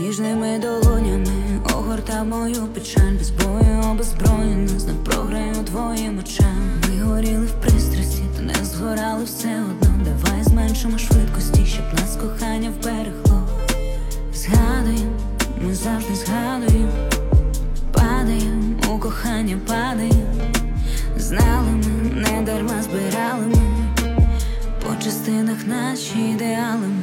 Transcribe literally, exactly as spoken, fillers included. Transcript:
ніжними долонями огортав мою печаль. Без бою обезброєна, знов програю твоїм очам. Ми горіли в пристрасті, та не згорали все одно. Давай зменшимо швидкості, щоб нас кохання вберегло. Згадуєм, ми завжди згадуєм, падаєм, у кохання падаєм. Знали ми, не дарма збирали ми по частинах наші ідеали.